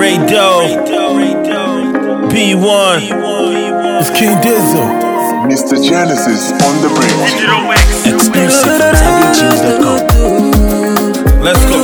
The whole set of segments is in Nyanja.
B1. It's King Dizzo. Mr. Genesis on the bridge. Exclusive from SabianTunes.com. Let's go.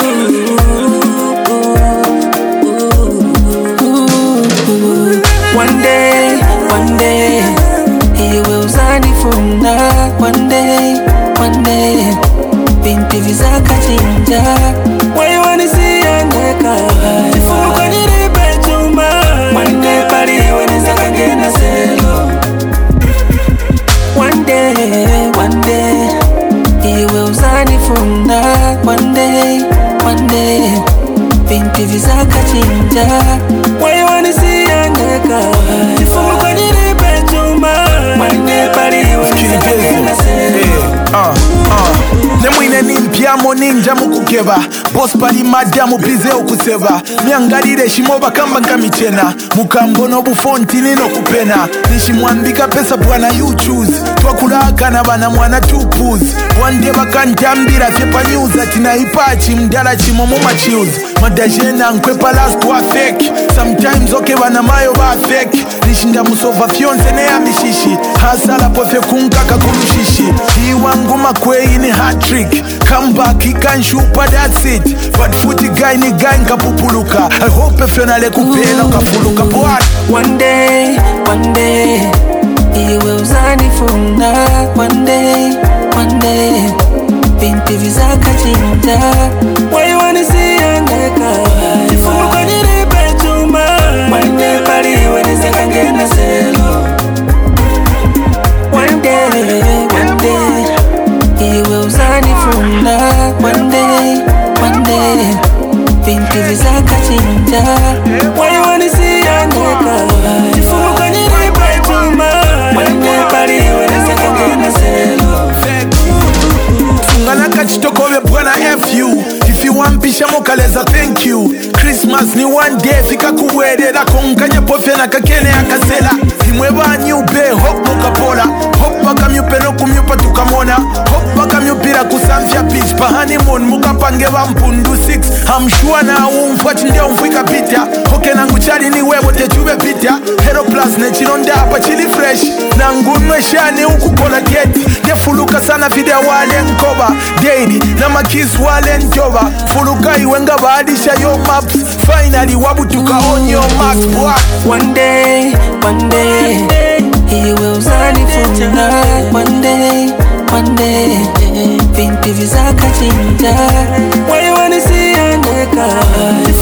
One day, he will zanifuna. One day, binti vizaka chinja. Why you wanna see a neka? Ifuko niripe chuma. One day, pari wenizaka ngena selo. One day, he will zanifuna. One day, binti vizaka chinja. Why you wanna see a neka? Ifuko niripe chuma. One day, pari wenizaka ngena selo. Nemwine nimpyamo ninja mukukeba boss pali madamu bize okuseba myangalire shimoba kamba nkamichena mukambono bufonti nino kupena nishimwambika pesa bwana you choose twakulaka na bana mwana tupuz one day bakantambira sepa news atina ipachi mdala chimo mumachiuz madajena nkwepa last wa fake sometimes okay bana mayo ba fake nishinda musova fyonse ne amishishi hasala pofe kunkaka kulushishi iwangu makwei ni hat-trick come back he can shoot but that's it but footy guy ni guy nkapupuluka I hope if you're not kupena ukafuluka boy One day, he will zanifuna. One day, binti vizaka chinja. Why you wanna see a neka? Ifuko niripe chuma. One day, pari wenizaka ngena selo. One day, he will zanifuna. One day, binti vizaka chinja. Why you wanna see a neka? Ifuko niripe chuma. One day, pari wenizaka ngena selo. Ngalaka chitokowe bwana FU if you want pisha mokaleza thank you Christmas ni one day fika kuwedera konkanye pofena kakene akasela imwe banyupe hop mukapola hop bakamyupe no kumyupa tukamona hop bakamyupira kusamfya beach pa honeymoon mukapange bampundu 6 I'm sure na umfwati ndia umfwika pita hoke nangu chali ni wewe techube pita Hero Plus ne chironda hapa chili fresh nangunwe shani ukukola gate nefuluka sana video wale nkoba daily na makis wale njoba fuluka iwenga baadisha yo maps finally wabutuka on your marks boy One day, he will zanifuna. One day, binti vizaka chinja. Why you wanna see a neka?